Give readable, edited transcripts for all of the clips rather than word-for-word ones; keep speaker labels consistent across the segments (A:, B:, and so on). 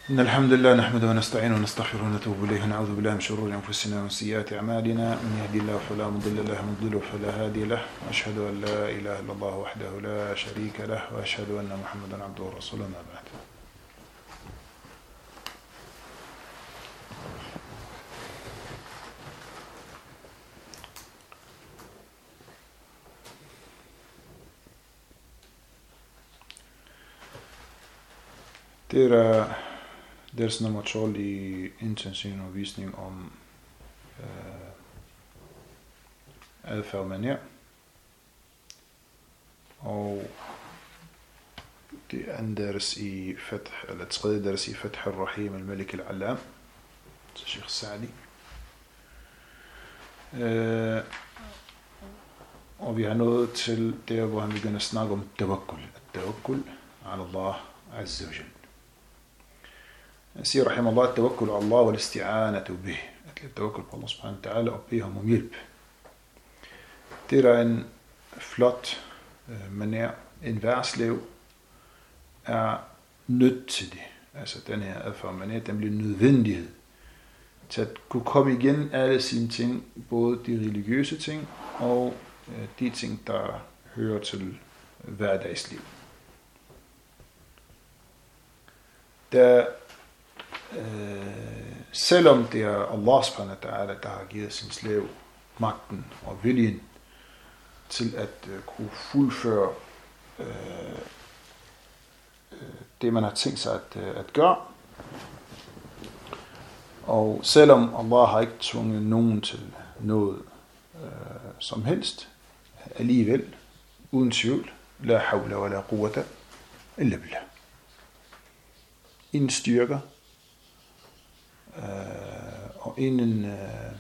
A: إن الحمد لله نحمده ونستعينه ونستغفره ونتوب إليه ونعوذ بالله من شرور أنفسنا ومن سيئات أعمالنا من يهدي الله فلا مضل له ومن يضلل فلا هادي له وأشهد أن لا إله إلا الله وحده لا شريك له وأشهد أن محمدا عبده ورسوله ما بعد. Det er dels nummer 12 i intensivundervisning om adfærd manier. Og det andet deres i Fath, eller tredje deres i Fath al-Rahim al-Malik al-Allam til Sheikh Sa'di. Og vi har nået til der, hvor han begynder at snakke om tawakkul. Tawakkul ala Allah azza wa jalla. سير رحمه الله التوكل على الله والاستعانة به. التوكل på Allah subhanahu wa ta'ala og bede ham om hjælp. Det er en flot manér. En værtslev er nødt til det. Altså den her adfærd manér, den bliver nødvendighed til at kunne komme igen alle sine ting, både de religiøse ting og de ting, der hører til hverdagsliv. Selvom det er Allah subhanahu wa ta'ala, der har givet sin slave magten og viljen til at kunne fuldføre det, man har tænkt sig at gøre. Og selvom Allah har ikke tvunget nogen til noget som helst, alligevel, uden tvivl, la hawla wa la quwwata illa billah. Ingen styrker, og inden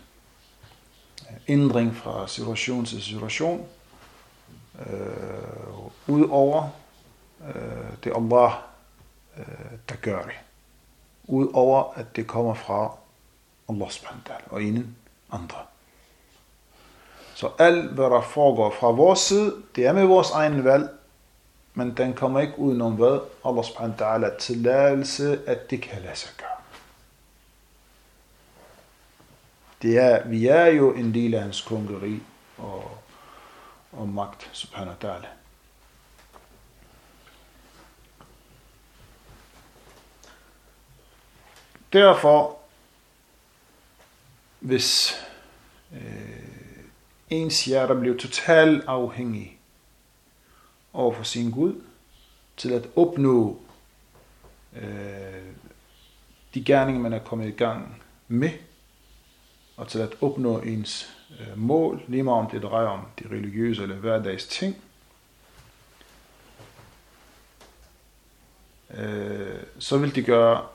A: ændring fra situation til situation, udover det Allah, der gør det. Udover at det kommer fra Allah subhanahu wa ta'ala og ingen andre. Så alt hvad der foregår fra vores side, det er med vores egen valg, men den kommer ikke udenom hvad Allah subhanahu wa ta'ala tilladelse, at det kan lade sig gøre. Vi er jo en del af hans kongeri og magt, subhanahu wa ta'ala. Derfor, hvis ens hjerte bliver totalt afhængig overfor sin Gud, til at opnå de gerninger, man er kommet i gang med, og til at opnå ens mål, lige meget om det drejer om de religiøse eller hverdags ting, så vil det gøre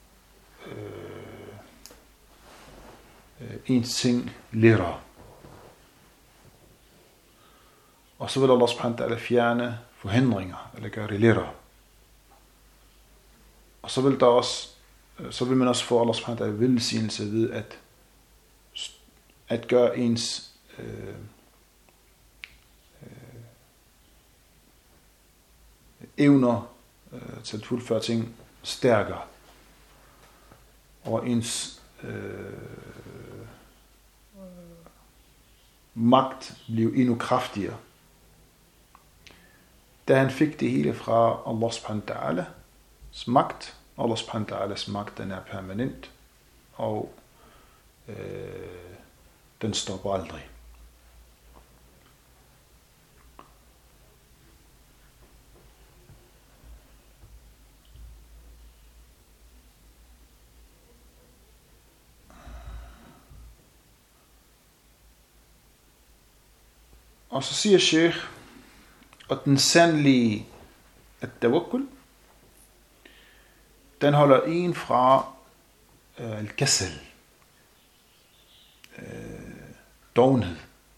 A: ens ting lettere. Og så vil Allah subhanahu wa ta'ala fjerne forhindringer, eller gøre det lettere. Og så vil man også få Allah subhanahu wa ta'ala velsignelse ved at gøre ens evner til at fuldføre ting stærkere, og ens magt blev endnu kraftigere. Da han fik det hele fra Allah subhanahu wa ta'alas magt. Allah subhanahu wa ta'alas magt, den er permanent, og den stopper aldrig. Og så siger Sheikh, at den sandelige at-tawakkul, den holder en fra al-kasal, dovenhed.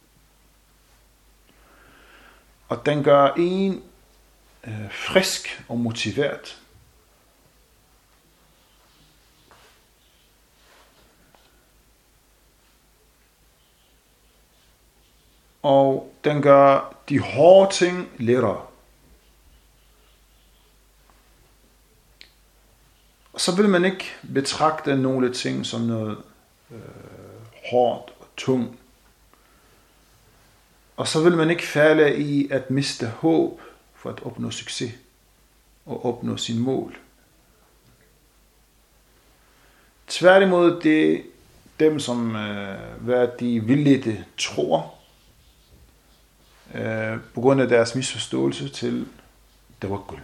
A: Og den gør en frisk og motiveret. Og den gør de hårde ting lettere. så vil man ikke betragte nogle ting som noget hårdt og tungt. Og så vil man ikke falde i at miste håb for at opnå succes og opnå sin mål. Tværtimod det dem, som hvad de vildledte tror, på grund af deres misforståelse til tawakkul.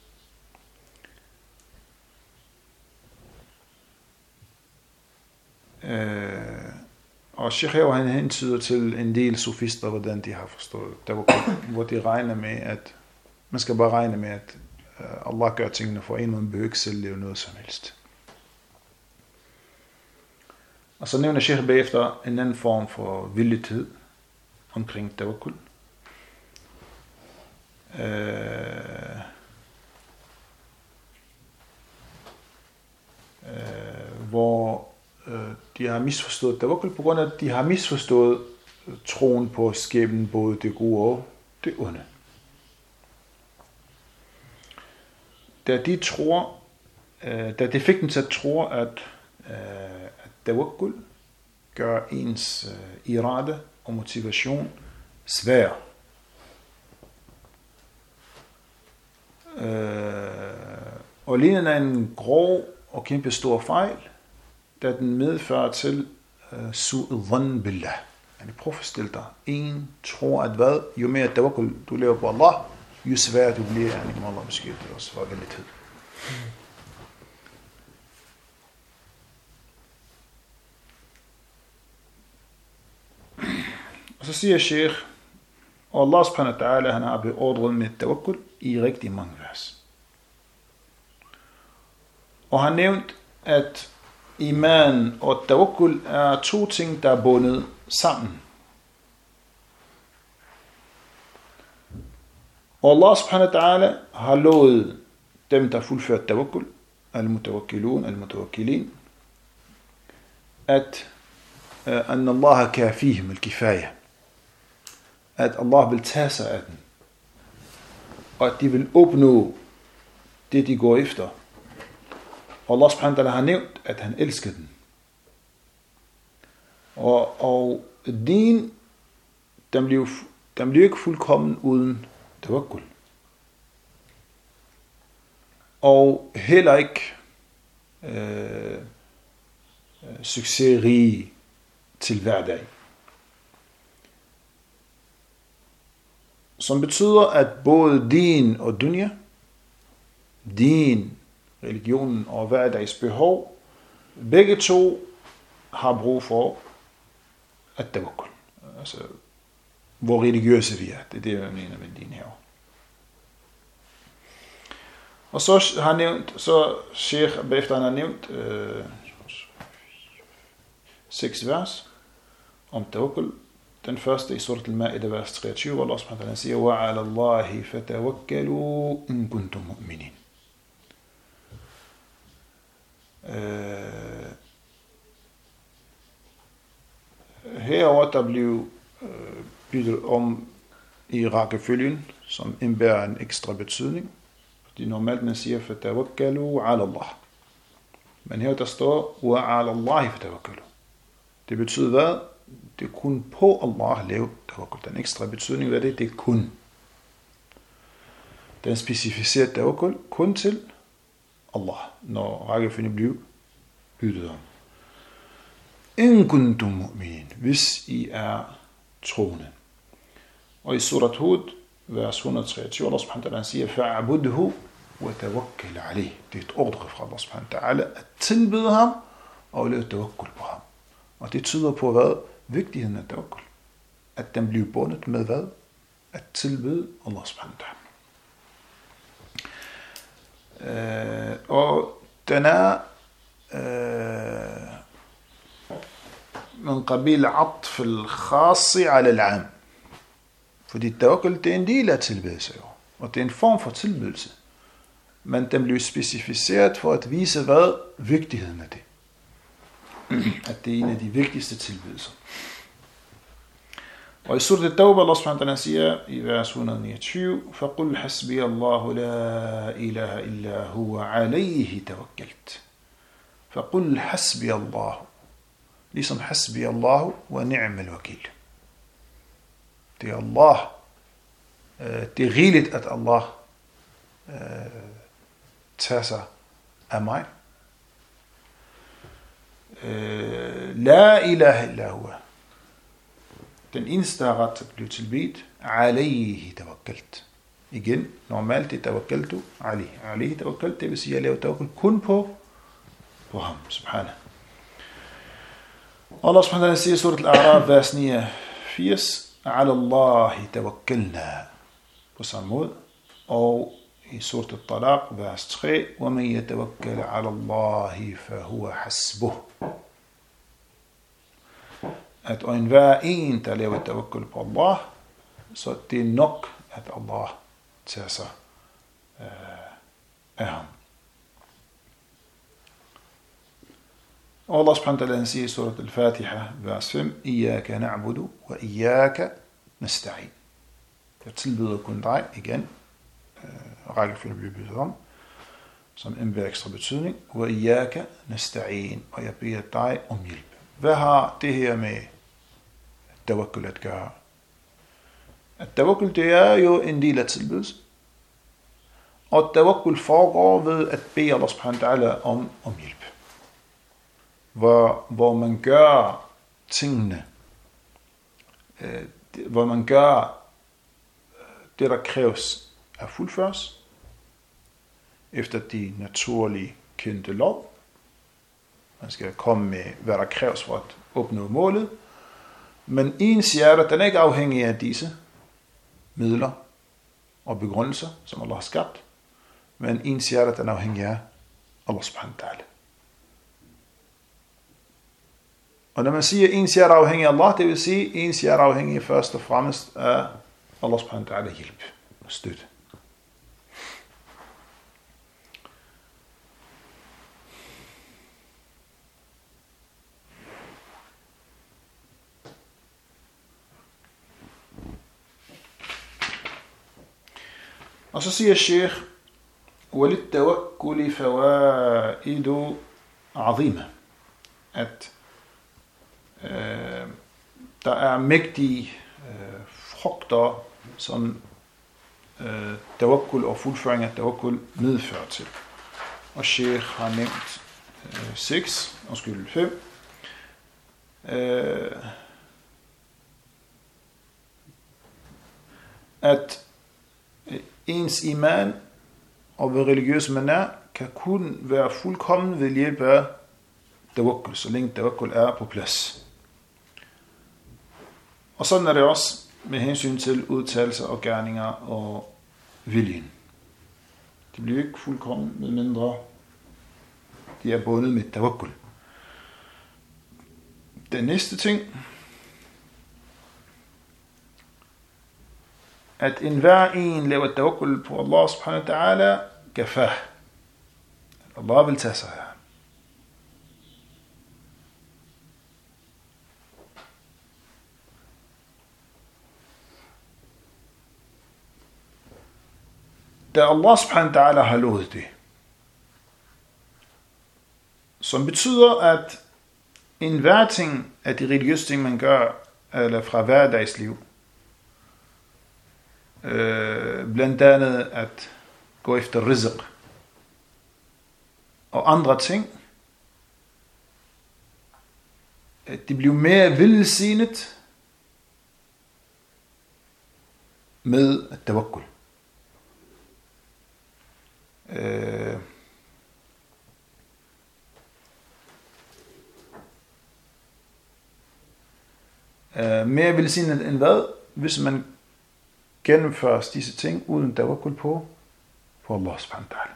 A: Og Sheikh her, han hentyder til en del sofister, hvordan de har forstået tawakkul, hvor de regner med, at man skal bare regne med, at Allah gør tingene for en, man behøver ikke selv leve noget som helst. Og så nævner Sheikh bagefter en anden form for villighed omkring tawakkul. Hvor de har misforstået tawakkul på grund af, at de har misforstået troen på skæbnen, både det gode og det onde. Da de fik dem til at tro, at tawakkul gør ens irade og motivation svær. Og lignende er en grov og kæmpe stor fejl, da den medfører til su'adhan billah. Prøv at forestille dig, en tror at hvad? Jo mere tawakkul du lever på Allah, jo sværere du bliver, og Allah beskytter os for vældighed. Og så siger Sheikh, og Allah subhanahu wa ta'ala, han har beordret med tawakkul i rigtig mange vers. Og han nævnt, at iman og tawakkul er to ting, der er bundet sammen. Og Allah subhanahu wa ta'ala har lovet dem, der fuldført tawakkul, al-mutawakkilun, al-mutawakkilin, at an Allah kafihim al-kifaya, at Allah vil tage sig af den, og at de vil opnå det, de går efter. Og Allah subhanahu wa ta'ala har nævnt, at han elsker den. Og din, den bliver ikke fuldkommen uden tawakkul. Og heller ikke succesrig til hverdag. Som betyder, at både din og dunya, din, religionen og hverdags behov, begge to har brug for at tawakkul. Altså, hvor religiøse vi er. Det er det, jeg mener med din her. Og så har nævnt, så Sheikh bagefter han har nævnt 6 vers om tawakkul. Den første i surat al-Ma'idah, vers 23, hvor Allah subhanahu wa ta'ala siger, وَعَلَى اللَّهِ فَتَوَكَّلُوا إِن كُنْتُمْ مُؤْمِنِينَ. Herover der blev byttet om i rækkefølgen, som indbærer en ekstra betydning. Fordi normalt man siger, فَتَوَكَّلُوا عَلَى اللَّهِ. Men her der står, وَعَلَى اللَّهِ فَتَوَكَّلُوا. Det betyder hvad? Det er kun på Allah lave tawakkul. Den ekstra betydning af det er kun. Den specificerer tawakkul kun til Allah, når rækkefølgen bliver byttet om. In kuntum mu'minin, hvis I er troende. Og i surat Hud, vers 123, Allah subhanahu wa ta'ala siger, fa'abudhu wa tawakkal alayh. Det er et ordre fra Allah subhanahu wa ta'ala, at tilbede ham og lave tawakkul på ham. Og det tyder på hvad? Vigtigheden af tawakkul. At den bliver bundet med hvad? At tilbede Allah subhanahu wa ta'ala. Og den er من قبيل عطف الخاص على العام. Fordi tawakkul det er en del af tilbedelse, og det er en form for tilbedelse. Men den bliver specificeret for at vise hvad? Vigtigheden af det. At det er en af de vigtigste tilbedelser. Og i surat al-Tawbah, Allah subhanahu wa ta'ala siger i vers 129, فَقُلْ حَسْبِيَ اللَّهُ لَا إِلَهَ إِلَّا هُوَ عَلَيْهِ تَوَكَّلْتُ. فَقُلْ حَسْبِيَ اللَّهُ. Ligesom حَسْبِيَ اللَّهُ وَنِعْمَ الْوَكِيلُ. Det er Allah. Det er rigeligt, at Allah tager sig af mig. La ilaha illa huwa. Den eneste, der er ret til at blive tilbedt, alayhi tawakkalt. Igen, normalt det tawakkaltu alayhi. Alayhi tawakkalt, det vil sige, at jeg laver tawakkul kun på ham, subhanahu. Allah subhanahu wa ta'ala siger i surat al-A'raf, vers 89, ala Allahi tawakkalna, på samme måde. Og i surat al-Talaq, vers 3, وَمَنْ يَتَوَكَّلَ عَلَى اللَّهِ فَهُوَ حَسْبُهُ. At enhver en, der laver tawakkul på Allah, så det er nok, at Allah tager sig af ham. Og Allah subhanahu wa ta'ala siger i surat al-Fatiha, vers 5, إِيَّاكَ نَعْبُدُ وَإِيَّاكَ نَسْتَعِينُ. Jeg tilbyder kun dig igen, rækkefølge bliver byttet om, som indebærer ekstra betydning, وَإِيَّاكَ نَسْتَعِينُ. Og jeg beder dig om hjælp. Hvad har det her med tawakkul at gøre? At tawakkul, det er jo en del af tilbedelse. Og tawakkul foregår ved at bede Allah subhanahu wa ta'ala om hjælp. Hvor man gør tingene, hvor man gør det, der kræves at fuldføres, efter de naturlige kendte lov. Man skal komme med, hvad der kræves for at opnå målet. Men ens hjerte, den er ikke afhængig af disse midler og begrundelser, som Allah har skabt. Men ens hjerte, den er afhængig af Allah subhanahu wa ta'ala. Og når man siger, at ens hjerte er afhængig af Allah, det vil sige, at ens hjerte er afhængig først og fremmest af Allah subhanahu wa ta'ala hjælp og støtte. Og så siger Sheikh, وَلِلتَّوَكُّلِ فَوَائِدُ عَظِيمَ. At der er mægtige frugter, som tawakkul og fuldføring af tawakkul medfører til. Og Sheikh har nævnt 5. At ens iman og hvad religiøs man er, kan kun være fuldkommen ved hjælp af tawakkul, så længe tawakkul er på plads. Og sådan er det også med hensyn til udtalelser og gerninger og viljen. De bliver ikke fuldkommen, medmindre de er bundet med tawakkul. Den næste ting, at enhver en laver tawakkul på Allah subhanahu wa ta'ala, kafah. Allah vil tage sig af. Da Allah subhanahu wa ta'ala har lovet det, som betyder, at enhver ting af de religiøse ting, man gør, eller fra hverdagsliv, blandt andet at gå efter rizq og andre ting, at de bliver mere velsignet med tawakkul. Mere velsignet end hvad? Hvis man gennemfører disse ting uden tawakkul på Allah subhanahu wa ta'ala.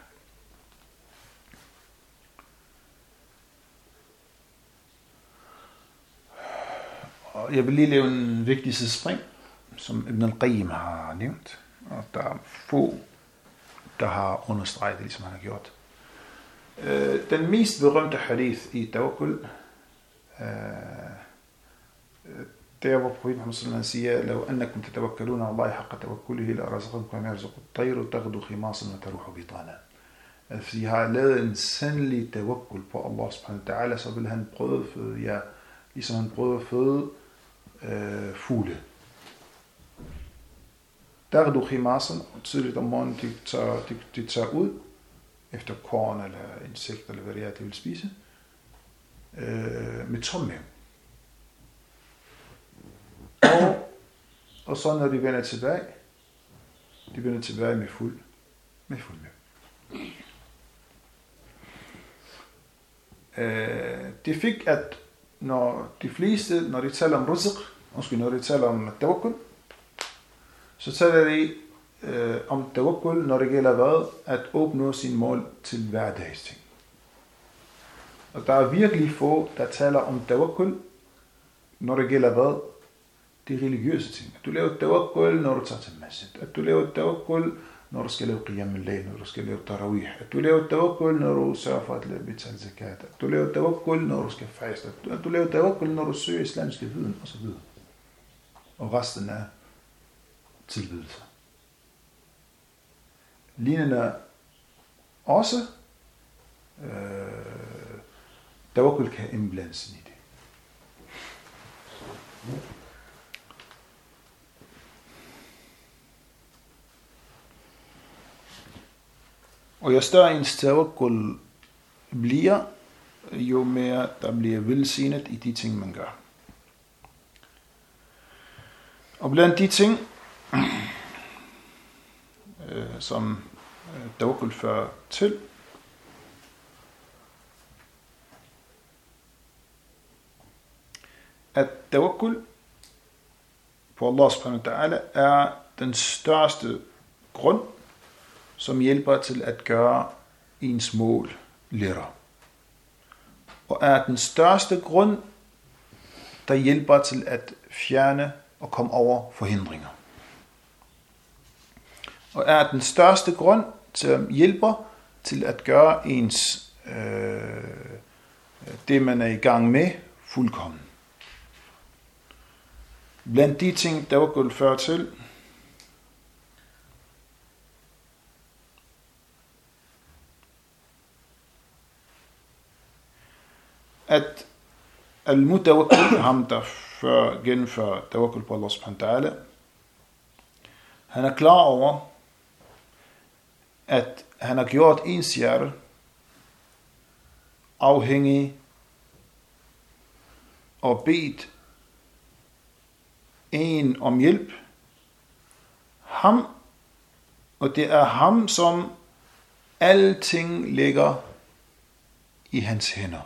A: Og jeg vil lige lave en vigtig sidespring, som Ibn al-Qayyim har nævnt, og der er få, der har understreget det, ligesom han har gjort. Den mest berømte hadith i tawakkul, der hvor profeten Muhammad sallallahu alaihi wasallam siger, lav annakum tatawakkaluna ala Allah haqqa tawakkulihi la razaqakum kama yarzuqu at-tayru taghdu khimasan wa taruhu bitana. Hvis I har lavet en sandelig tawakkul på Allah subhanahu wa ta'ala, så vil han brødføde jer, ligesom han brødføde fugle. Taghdu khimasan, tidligt om morgenen, de tager ud efter korn eller insekter eller hvad det er, de vil spise, med tom mave. Og så når de vender tilbage, med fuld mave. Det fik, at når de fleste, når de taler om rizq, når de taler om tawakkul, så taler de om tawakkul, når det gælder hvad? At opnå sin mål til hverdagsting. Og der er virkelig få, der taler om tawakkul, når det gælder hvad? De religiøse ting. At du laver tawakkul, når du tager til masjid. At du laver tawakkul, når du skal lave qiyam al-layl, når du skal lave tarawih. At du laver tawakkul, når du sørger for at betale zakat. At du laver tawakkul, når du skal faste. At du laver tawakkul, når du søger islamiske viden osv. Og resten er tilbedelser. Lignende også tawakkul kan indblandes i det. Og jo større ens tawakkul bliver, jo mere der bliver velsignet i de ting, man gør. Og blandt de ting, som tawakkul fører til, at tawakkul på Allah subhanahu wa ta'ala er den største grund, som hjælper til at gøre ens mål lettere. Og er den største grund, der hjælper til at fjerne og komme over forhindringer. Og er den største grund, som hjælper til at gøre ens det, man er i gang med, fuldkommen. Blandt de ting, tawakkul fører til, at al-mutawakkil, ham der gennemfører tawakkul på Allah subhanahu wa ta'ala, han er klar over, at han har gjort ens hjerte afhængig og bedt en om hjælp. Ham, og det er ham, som alting ligger i hans hænder.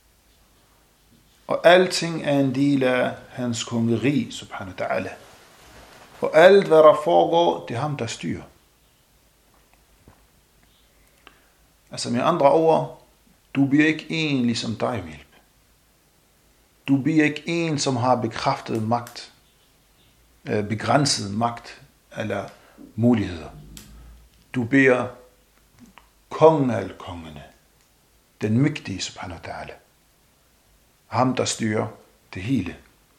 A: Og alting er en del af hans kongeri, subhanahu wa ta'ala. Og alt, hvad der foregår, det er ham, der styrer. Altså med andre ord, du bliver ikke en ligesom dig om hjælp. Du bliver ikke en, som har bekræftet magt, begrænset magt eller muligheder. Du beder kongen af alle kongene, den mægtige, subhanahu wa ta'ala. Ham, der styrer det hele.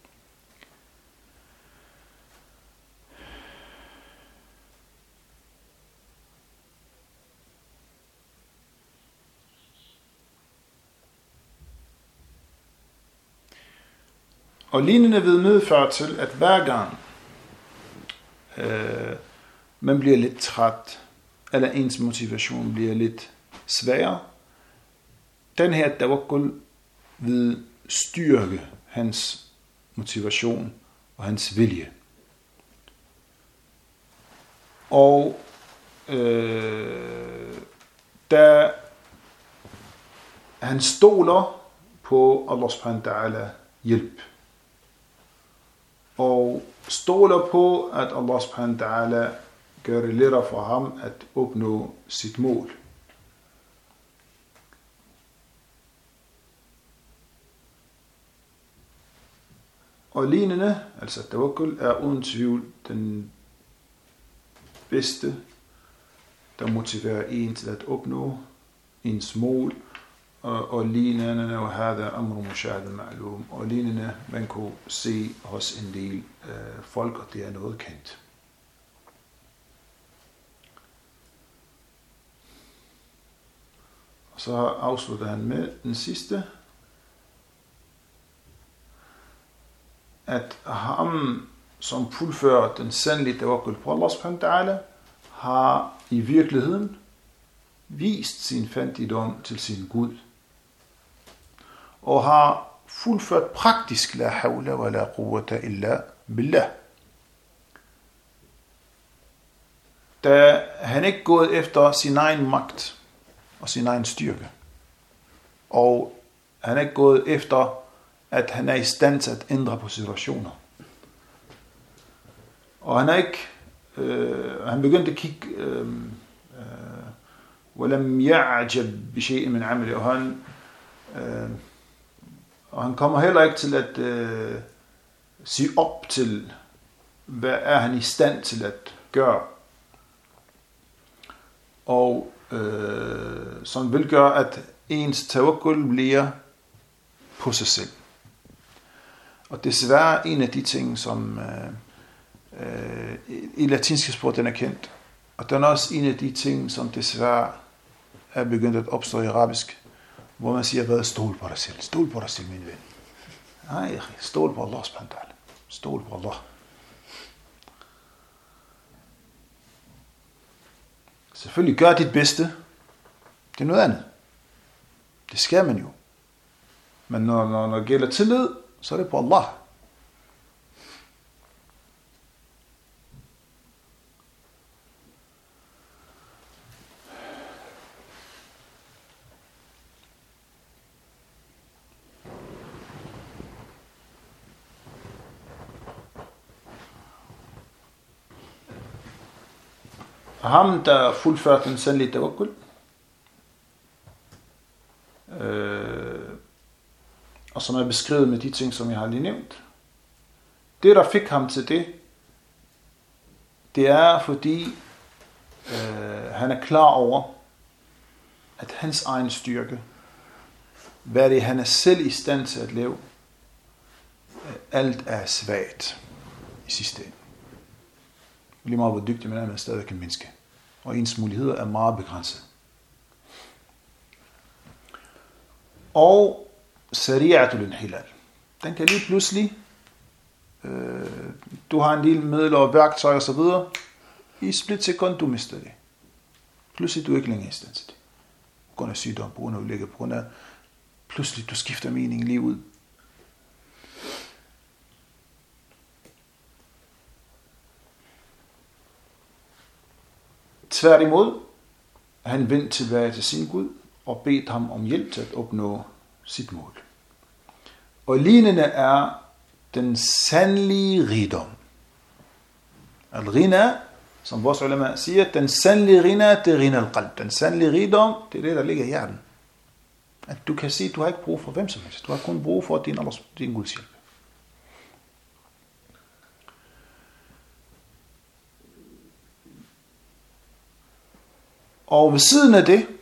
A: Og lignende vil medføre til, at hver gang man bliver lidt træt, eller ens motivation bliver lidt sværere, den her tawakkul vil styrke hans motivation og hans vilje. Og da han stoler på Allah subhanahu wa ta'ala hjælp, og stoler på, at Allah subhanahu wa ta'ala gør det lettere for ham at opnå sit mål. Og lignende, altså tawakkul, er uden tvivl den bedste, der motiverer en til at opnå ens mål og lignende, og hada amru mushahad ma'lum, og lignende, man kunne se hos en del folk, og det er noget kendt. Og så afslutter han med den sidste, at ham, som fuldfører den sandelige tawakkul på Allah subhanahu wa ta'ala, har i virkeligheden vist sin fattigdom til sin Gud, og har fuldført praktisk la hawla wa la quwwata illa billah. Da han ikke gået efter sin egen magt og sin egen styrke, og han er ikke gået efter, at han er i stand til at ændre på situationer. Og han er ikke, han begyndte at kigge, وَلَمْ يَعْجَبْ بِشَيْءٍ مِنْ عَمَلِهِ, og han kommer heller ikke til at sige op til, hvad er han i stand til at gøre. Og som vil gøre, at ens tawakkul bliver på sig selv. Og desværre en af de ting, som i latinske sprog den er kendt, og den er også en af de ting, som desværre er begyndt at opstå i arabisk, hvor man siger, hvad, stol på dig selv. Stol på dig selv, min ven. Nej, stol på Allah subhanahu wa ta'ala. Stol på Allah. Selvfølgelig gør dit bedste. Det er noget andet. Det skal man jo. Men når det gælder tillid, så er det på Allah. Ham, der fuldførte den sandelige tawakkul, og som er beskrevet med de ting, som jeg har lige nævnt. Det, der fik ham til det er, fordi han er klar over, at hans egen styrke, hvad det han er selv i stand til at lave, alt er svagt i sidste ende. Lige meget hvor dygtig man er, men stadig kan menneske. Og ens muligheder er meget begrænset. Og sari'atul hilal. Den kan lige pludselig, du har en lille middel og værktøj og så videre, i splitsekund du mister det. Pludselig du er ikke længere i stand til det. På grund af sygdom, på grund af ulykke, på grund af pludselig du skifter mening lige ud. Tværtimod, han vendte tilbage til sin Gud og bedt ham om hjælp til at opnå sit mål. Og lignende er den sandelige rigdom. Al-Rina, som vores ulema siger, den sandelige Rina, det er Rina al-Qalb. Den sandelige rigdom, det er det, der ligger i hjerten. At du kan sige, at du har ikke brug for hvem som helst. Du har kun brug for din Guds hjælp. Og ved siden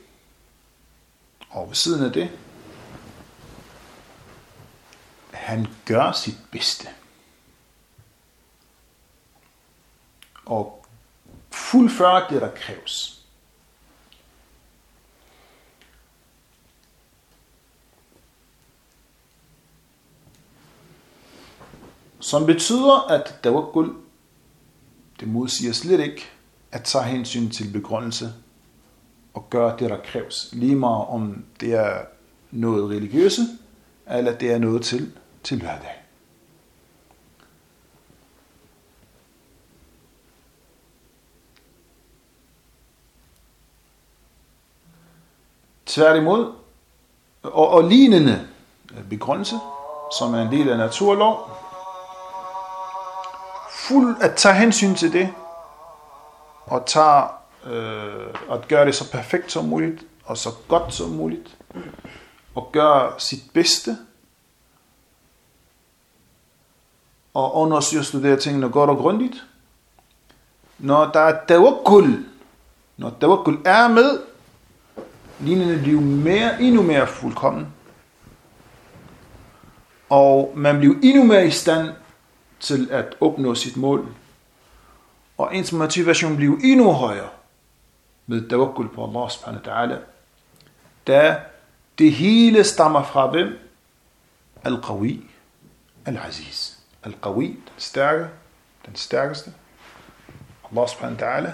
A: af det, han gør sit bedste. Og fuldfører det, der kræves. Som betyder, at tawakkul, det modsiger slet ikke at tage hensyn til begrundelse og gøre det, der kræves. Lige meget om det er noget religiøse, eller det er noget til hverdag. Tværtimod, og lignende begrundelse, som er en del af naturlov, fuld at tage hensyn til det, og at gøre det så perfekt som muligt, og så godt som muligt, og gøre sit bedste, og undersøge og studere tingene godt og grundigt. Når der er tawakkul, når tawakkul er med, linjerne bliver endnu mere fuldkommen, og man bliver endnu mere i stand til at opnå sit mål, og ens motivation bliver endnu højere med tawakkul på Allah subhanahu wa ta'ala, da det hele stammer fra hvem? Al-Qawi, Al-Aziz. Al-Qawi, den stærkeste. Allah subhanahu wa ta'ala,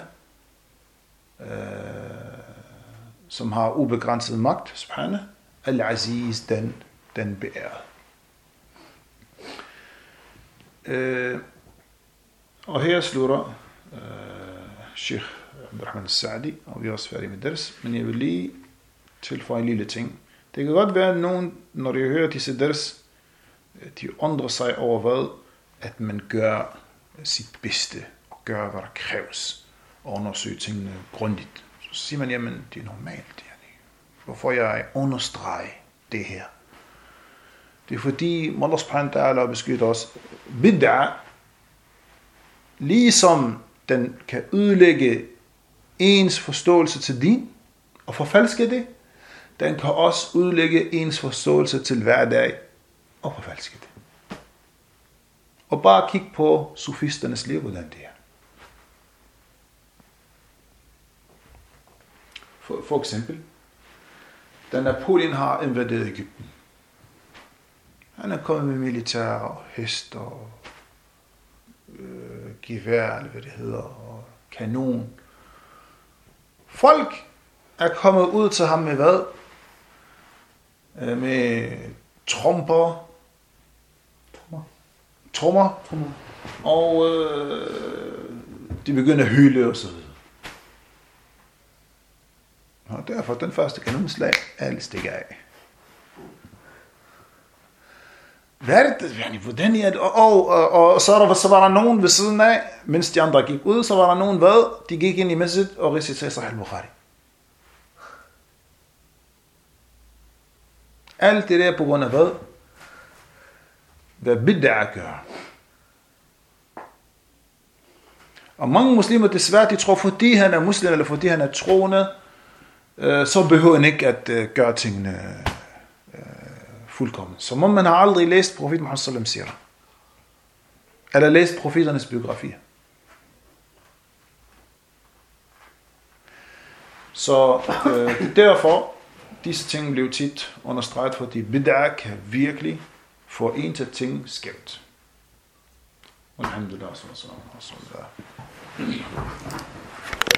A: som har ubegrænset magt, subhanahu. Al-Aziz, den beærede. Og her slutter Sheikh Abdurrahman al-Sa'di, og vi er også færdige med ders, men jeg vil lige tilføje en lille ting. Det kan godt være, at nogen, når de hører disse ders, de undrer sig over hvad, at man gør sit bedste, og gør, hvad der kræves, og undersøger tingene grundigt. Så siger man, jamen, det er normalt. Hvorfor jeg understreger det her? Det er fordi, Allah subhanahu wa ta'ala beskytter os. Bid'a, ligesom den kan ødelægge ens forståelse til din, og forfalske det, den kan også ødelægge ens forståelse til hverdag, og forfalske det. Og bare kig på sofisternes liv, hvordan det er. For eksempel, da Napoleon har invaderet Egypten. Han er kommet med militær og hest og gevær, eller hvad det hedder, og kanon. Folk er kommet ud til ham med hvad? Med trommer, og de begynder at hyle og så videre. Og derfor den første kanonslag, alle stikker af. Hvad er det? Hvordan er det? Og så var der nogen ved siden af, mens de andre gik ud, så var der nogen hvad? De gik ind i masjid og reciterede Sahih al-Bukhari. Alt det der på grund af hvad? Hvad bid'a gør. Og mange muslimer desværre, de tror, fordi han er muslim, eller fordi han er troende, så behøver han ikke at gøre tingene fuldkommen. Som om man har aldrig læst profeten Muhammad sallallahu alaihi wasallam, eller læst profeternes biografier. Så derfor, disse ting blev tit understreget, fordi bid'a kan virkelig få en til ting skævt. Alhamdulillah, sallallahu alaihi wasallam.